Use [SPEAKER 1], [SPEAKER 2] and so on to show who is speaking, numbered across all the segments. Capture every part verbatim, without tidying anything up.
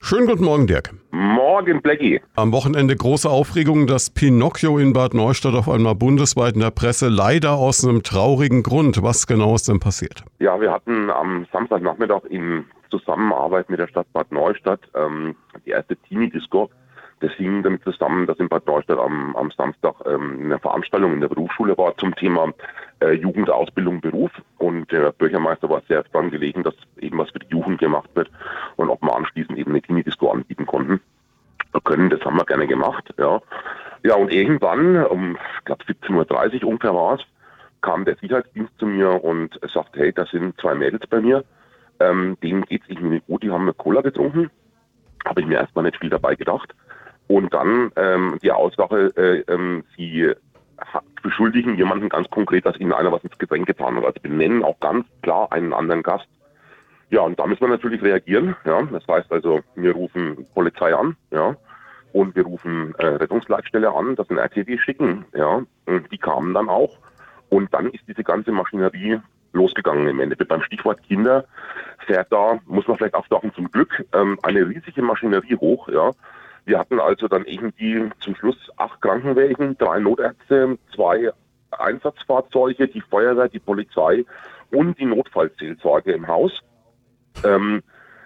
[SPEAKER 1] Schönen guten Morgen, Dirk.
[SPEAKER 2] Morgen, Blackie.
[SPEAKER 1] Am Wochenende große Aufregung, dass Pinocchio in Bad Neustadt auf einmal bundesweit in der Presse, leider aus einem traurigen Grund. Was genau ist denn passiert?
[SPEAKER 2] Ja, wir hatten am Samstagnachmittag in Zusammenarbeit mit der Stadt Bad Neustadt ähm, die erste Teenie-Disco. Das hing damit zusammen, dass in Bad Neustadt am, am Samstag ähm, eine Veranstaltung in der Berufsschule war zum Thema äh, Jugendausbildung, Beruf. Und der Bürgermeister war sehr dran gelegen, dass eben was für die Jugend gemacht wird und ob wir anschließend eben eine Teenie-Disco anbieten konnten. Wir können, das haben wir gerne gemacht. Ja, ja und irgendwann, um ich glaube siebzehn Uhr dreißig ungefähr war es, kam der Sicherheitsdienst zu mir und sagte, hey, da sind zwei Mädels bei mir, ähm, denen geht's irgendwie nicht gut, die haben eine Cola getrunken. Habe ich mir erstmal nicht viel dabei gedacht. Und dann ähm, die Aussage, äh, ähm, sie beschuldigen jemanden ganz konkret, dass ihnen einer was ins Getränk getan hat. Also benennen auch ganz klar einen anderen Gast. Ja, und da müssen wir natürlich reagieren. Ja, das heißt also, wir rufen Polizei an, ja, und wir rufen äh, Rettungsleitstelle an, dass ein R T W schicken. Ja, und die kamen dann auch. Und dann ist diese ganze Maschinerie losgegangen im Endeffekt. Beim Stichwort Kinder fährt da, muss man vielleicht auch sagen, zum Glück ähm, eine riesige Maschinerie hoch, ja. Wir hatten also dann irgendwie zum Schluss acht Krankenwägen, drei Notärzte, zwei Einsatzfahrzeuge, die Feuerwehr, die Polizei und die Notfallseelsorge im Haus. Ähm,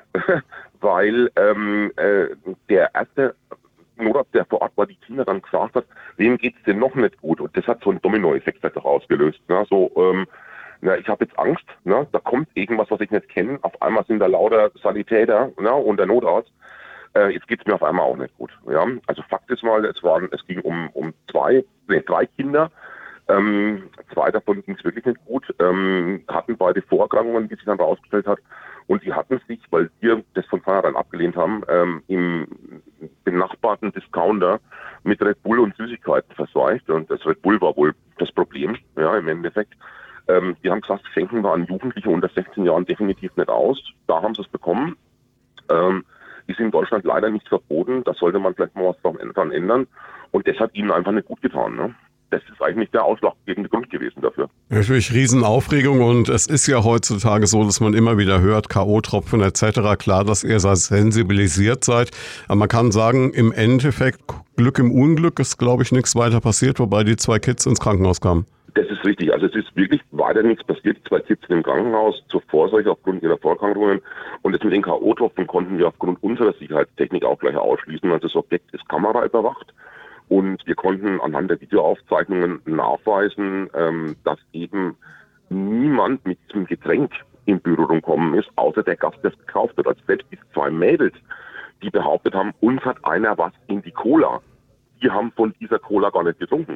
[SPEAKER 2] weil ähm, äh, der erste Notarzt, der vor Ort war, die Kinder dann gefragt hat, wem geht's denn noch nicht gut? Und das hat so einen Dominoeffekt halt ausgelöst. Ne? So, ähm, na, ich habe jetzt Angst, ne? Da kommt irgendwas, was ich nicht kenne. Auf einmal sind da lauter Sanitäter, ne? Und der Notarzt. Äh, jetzt geht's mir auf einmal auch nicht gut. Ja? Also Fakt ist mal, es waren, es ging um um zwei, nee, drei Kinder. Ähm, zwei davon ging es wirklich nicht gut, ähm, hatten beide Vorerkrankungen, wie sich dann herausgestellt hat. Und die hatten sich, weil wir das von vornherein abgelehnt haben, ähm, im benachbarten Discounter mit Red Bull und Süßigkeiten verseucht. Und das Red Bull war wohl das Problem, ja, im Endeffekt. Ähm, die haben gesagt, schenken wir an Jugendliche unter sechzehn Jahren definitiv nicht aus. Da haben sie es bekommen. Ähm, ist in Deutschland leider nicht verboten. Da sollte man vielleicht mal was dran ändern. Und das hat ihnen einfach nicht gut getan, ne? Das ist eigentlich der ausschlaggebende Grund gewesen dafür.
[SPEAKER 1] Natürlich Riesenaufregung und es ist ja heutzutage so, dass man immer wieder hört, K O-Tropfen et cetera. Klar, dass ihr sensibilisiert seid, aber man kann sagen, im Endeffekt Glück im Unglück ist, glaube ich, nichts weiter passiert, wobei die zwei Kids ins Krankenhaus kamen.
[SPEAKER 2] Das ist richtig. Also es ist wirklich weiter nichts passiert. Die zwei Kids sind im Krankenhaus zur Vorsorge aufgrund ihrer Vorerkrankungen. Und das mit den K O-Tropfen konnten wir aufgrund unserer Sicherheitstechnik auch gleich ausschließen. Also das Objekt ist kameraüberwacht. Und wir konnten anhand der Videoaufzeichnungen nachweisen, ähm, dass eben niemand mit diesem Getränk in Berührung gekommen ist, außer der Gast, der es gekauft hat. Also selbst die zwei Mädels, die behauptet haben, uns hat einer was in die Cola. Die haben von dieser Cola gar nicht getrunken.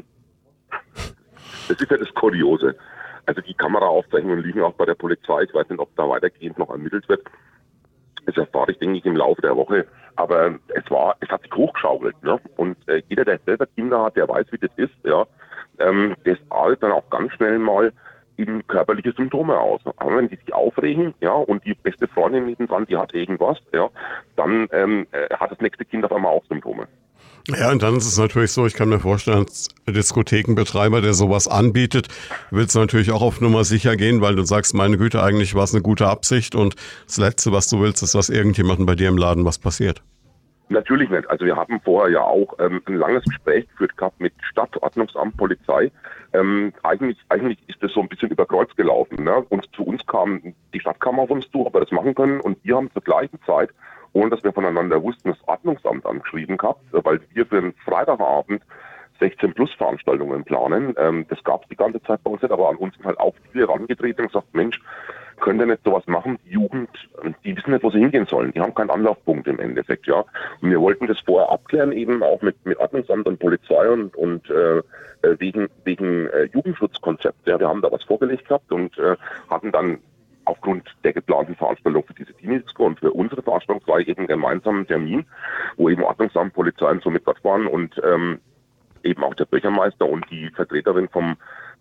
[SPEAKER 2] Das ist ja das Kuriose. Also die Kameraaufzeichnungen liegen auch bei der Polizei. Ich weiß nicht, ob da weitergehend noch ermittelt wird. Das erfahre ich, denke ich, im Laufe der Woche. Aber es war, es hat sich hochgeschaukelt, ne? Und äh, jeder, der selber Kinder hat, der weiß, wie das ist, ja. Ähm, das artet dann auch ganz schnell mal in körperliche Symptome aus. Aber wenn die sich aufregen, ja, und die beste Freundin nebendran, die hat irgendwas, ja, dann ähm, äh, hat das nächste Kind auf einmal auch Symptome.
[SPEAKER 1] Ja, und dann ist es natürlich so, ich kann mir vorstellen, als Diskothekenbetreiber, der sowas anbietet, willst du natürlich auch auf Nummer sicher gehen, weil du sagst, meine Güte, eigentlich war es eine gute Absicht und das Letzte, was du willst, ist, dass irgendjemandem bei dir im Laden was passiert.
[SPEAKER 2] Natürlich nicht. Also wir haben vorher ja auch ähm, ein langes Gespräch geführt gehabt mit Stadt, Ordnungsamt, Polizei. Ähm, eigentlich, eigentlich ist das so ein bisschen über Kreuz gelaufen, ne? Und zu uns kam, die Stadt kam auf uns zu, ob wir das machen können, und wir haben zur gleichen Zeit, ohne dass wir voneinander wussten, das Ordnungsamt angeschrieben gehabt, weil wir für einen Freitagabend sechzehn Plus Veranstaltungen planen. Ähm, das gab es die ganze Zeit bei uns nicht, aber an uns sind halt auch viele herangetreten und gesagt, Mensch, könnt ihr nicht sowas machen? Die Jugend, die wissen nicht, wo sie hingehen sollen. Die haben keinen Anlaufpunkt im Endeffekt, ja. Und wir wollten das vorher abklären, eben auch mit, mit Ordnungsamt und Polizei und, und äh, wegen, wegen äh, Jugendschutzkonzept. Ja, wir haben da was vorgelegt gehabt und äh, hatten dann aufgrund der geplanten Veranstaltung für diese Teenie-Disco und für unsere Veranstaltung war eben einen gemeinsamen Termin, wo eben Ordnungsamt, Polizei und so mit dort waren und ähm, eben auch der Bürgermeister und die Vertreterin vom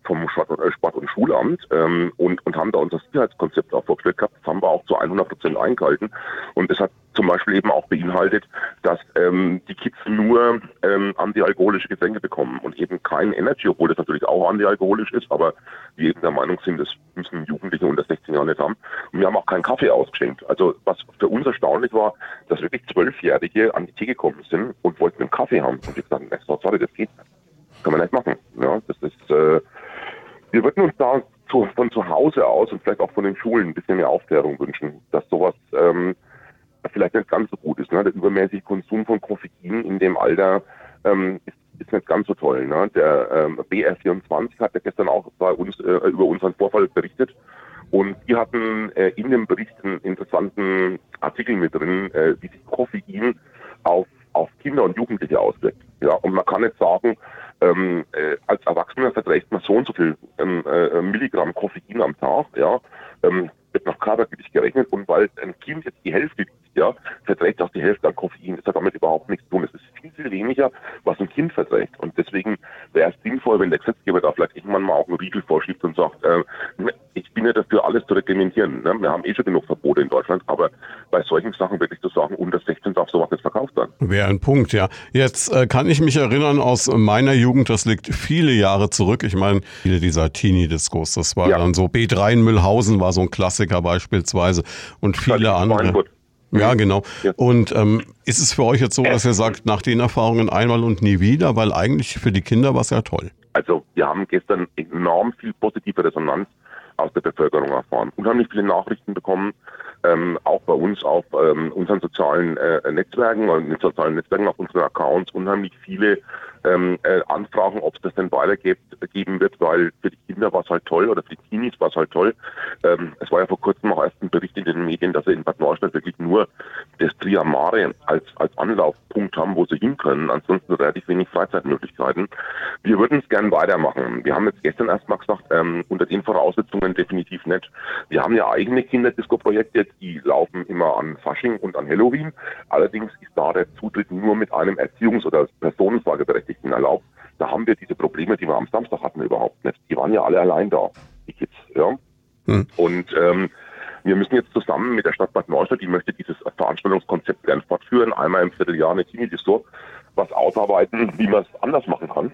[SPEAKER 2] vom Sport- und Schulamt ähm, und, und haben da unser Sicherheitskonzept auch vorgestellt gehabt. Das haben wir auch zu hundert Prozent eingehalten. Und das hat zum Beispiel eben auch beinhaltet, dass ähm, die Kids nur ähm, antialkoholische Getränke bekommen und eben kein Energy, obwohl das natürlich auch antialkoholisch ist, aber wir eben der Meinung sind, das müssen Jugendliche unter sechzehn Jahren nicht haben. Und wir haben auch keinen Kaffee ausgeschenkt. Also was für uns erstaunlich war, dass wirklich Zwölfjährige an die Tee gekommen sind und wollten einen Kaffee haben. Und wir gesagt haben, sorry, das geht nicht. Kann man nicht machen. Ja, das ist, äh, wir würden uns da zu, von zu Hause aus und vielleicht auch von den Schulen ein bisschen mehr Aufklärung wünschen, dass sowas ähm, vielleicht nicht ganz so gut ist. Ne? Der übermäßige Konsum von Koffein in dem Alter ähm, ist, ist nicht ganz so toll. Ne? Der ähm, B R vierundzwanzig hat ja gestern auch bei uns äh, über unseren Vorfall berichtet. Und die hatten äh, in dem Bericht einen interessanten Artikel mit drin, äh, wie sich Koffein auf, auf Kinder und Jugendliche auswirkt. Ja, und man kann nicht sagen, ähm, äh, als Erwachsener verträgt man so und so viel ähm, äh, Milligramm Koffein am Tag, ja, ähm, wird nach Körpergewicht gerechnet und weil ein Kind jetzt die Hälfte wiegt, ja, verträgt auch die Hälfte an Koffein. Das hat damit überhaupt nichts zu tun. Es ist viel, viel weniger, was ein Kind verträgt. Und deswegen wäre es sinnvoll, wenn der Gesetzgeber da vielleicht irgendwann mal auch einen Riegel vorschiebt und sagt, äh, ich bin ja dafür, alles zu reglementieren. Ne? Wir haben eh schon genug Verbote in Deutschland, aber bei solchen Sachen wirklich zu sagen, unter sechzehn darf sowas nicht verkauft werden.
[SPEAKER 1] Wäre ein Punkt, ja. Jetzt äh, kann ich mich erinnern aus meiner Jugend, das liegt viele Jahre zurück. Ich meine, viele dieser Teenie-Diskos, das war ja dann so, B drei in Mühlhausen war so ein Klassiker beispielsweise und viele andere. Ja, genau. Ja. Und ähm, ist es für euch jetzt so, dass ihr sagt, nach den Erfahrungen einmal und nie wieder, weil eigentlich für die Kinder war es ja toll?
[SPEAKER 2] Also wir haben gestern enorm viel positive Resonanz aus der Bevölkerung erfahren. Unheimlich viele Nachrichten bekommen, ähm, auch bei uns auf ähm, unseren sozialen äh, Netzwerken oder in den sozialen Netzwerken auf unseren Accounts unheimlich viele ähm, äh, Anfragen, ob es das denn weitergeben wird, weil für die Kinder war es halt toll oder für die Teenies war es halt toll. Ähm, es war ja vor kurzem auch erst ein Bericht in den Medien, dass sie in Bad Neustadt wirklich nur das Triamare als, als Anlaufpunkt haben, wo sie hin können. Ansonsten relativ wenig Freizeitmöglichkeiten. Wir würden es gern weitermachen. Wir haben jetzt gestern erst mal gesagt, ähm, unter den Voraussetzungen definitiv nicht. Wir haben ja eigene Kinderdisco-Projekte, die laufen immer an Fasching und an Halloween. Allerdings ist da der Zutritt nur mit einem Erziehungs- oder Personenfrageberechtigten erlaubt. Da haben wir diese Probleme, die wir am Samstag hatten, überhaupt nicht. Die waren ja alle allein da, die Kids. Ja? Hm. Und ähm, wir müssen jetzt zusammen mit der Stadt Bad Neustadt, die möchte dieses Veranstaltungskonzept gerne fortführen, einmal im Vierteljahr eine Teenie-Disco, was ausarbeiten, wie man es anders machen kann.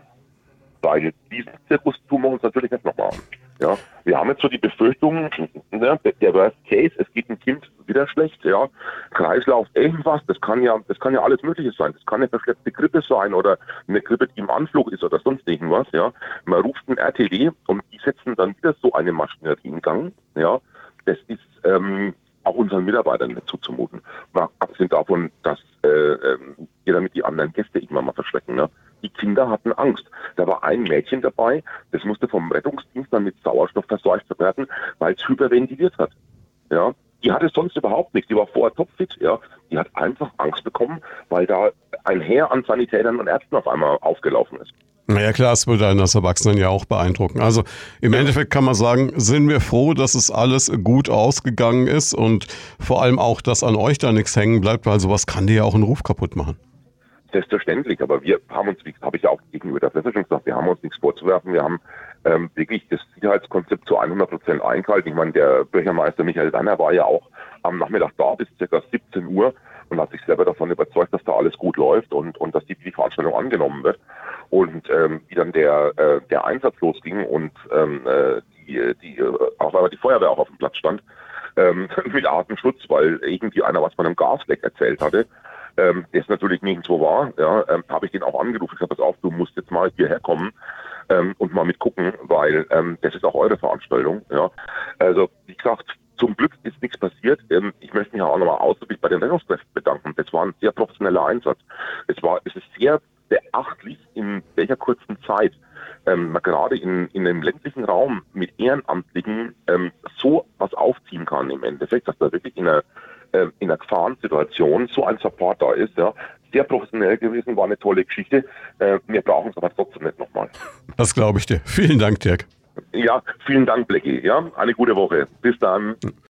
[SPEAKER 2] Weil diesen Zirkus tun wir uns natürlich nicht nochmal an. Ja, wir haben jetzt so die Befürchtung, ne, der Worst Case, es geht ein Kind wieder schlecht, ja, Kreislauf, irgendwas, das kann ja, das kann ja alles Mögliche sein. Das kann eine verschleppte Grippe sein oder eine Grippe, die im Anflug ist oder sonst irgendwas, ja. Man ruft einen R T W und die setzen dann wieder so eine Maschinerie in Gang, ja. Das ist ähm, auch unseren Mitarbeitern nicht zuzumuten. Mal abgesehen davon, dass äh, äh, wir damit die anderen Gäste irgendwann mal verschrecken, ne. Die Kinder hatten Angst. Da war ein Mädchen dabei, das musste vom Rettungsdienst dann mit Sauerstoff verseucht werden, weil es hyperventiliert hat. Ja, die hatte sonst überhaupt nichts. Die war vorher topfit. Ja, die hat einfach Angst bekommen, weil da ein Heer an Sanitätern und Ärzten auf einmal aufgelaufen ist.
[SPEAKER 1] Naja klar, es würde einen als Erwachsenen ja auch beeindrucken. Also im ja. Endeffekt kann man sagen, sind wir froh, dass es alles gut ausgegangen ist und vor allem auch, dass an euch da nichts hängen bleibt, weil sowas kann dir ja auch einen Ruf kaputt machen.
[SPEAKER 2] Selbstverständlich, aber wir haben uns, wie habe ich ja auch gegenüber der Presse schon gesagt, wir haben uns nichts vorzuwerfen. Wir haben ähm, wirklich das Sicherheitskonzept zu hundert Prozent eingehalten. Ich meine, der Bürgermeister Michael Werner war ja auch am Nachmittag da bis ca. siebzehn Uhr und hat sich selber davon überzeugt, dass da alles gut läuft und, und dass die, die Veranstaltung angenommen wird. Und ähm, wie dann der, äh, der Einsatz losging und ähm, die, die, auch weil die Feuerwehr auch auf dem Platz stand, ähm, mit Atemschutz, weil irgendwie einer was von einem Gasleck erzählt hatte, Ähm, das natürlich nirgendwo war, ja, ähm, habe ich den auch angerufen. Ich habe, pass auf, du musst jetzt mal hierher kommen ähm, und mal mitgucken, weil ähm, das ist auch eure Veranstaltung. Ja. Also wie gesagt, zum Glück ist nichts passiert. Ähm, ich möchte mich auch nochmal ausdrücklich bei den Rettungskräften bedanken. Das war ein sehr professioneller Einsatz. Es war, es ist sehr beachtlich, in welcher kurzen Zeit ähm, man gerade in, in einem ländlichen Raum mit Ehrenamtlichen ähm, so was aufziehen kann im Endeffekt, dass da wirklich in einer in einer Gefahrensituation so ein Support da ist, ja, sehr professionell gewesen, war eine tolle Geschichte. Äh, wir brauchen es aber trotzdem nicht nochmal.
[SPEAKER 1] Das glaube ich dir. Vielen Dank, Dirk.
[SPEAKER 2] Ja, vielen Dank, Blackie. Ja, eine gute Woche. Bis dann.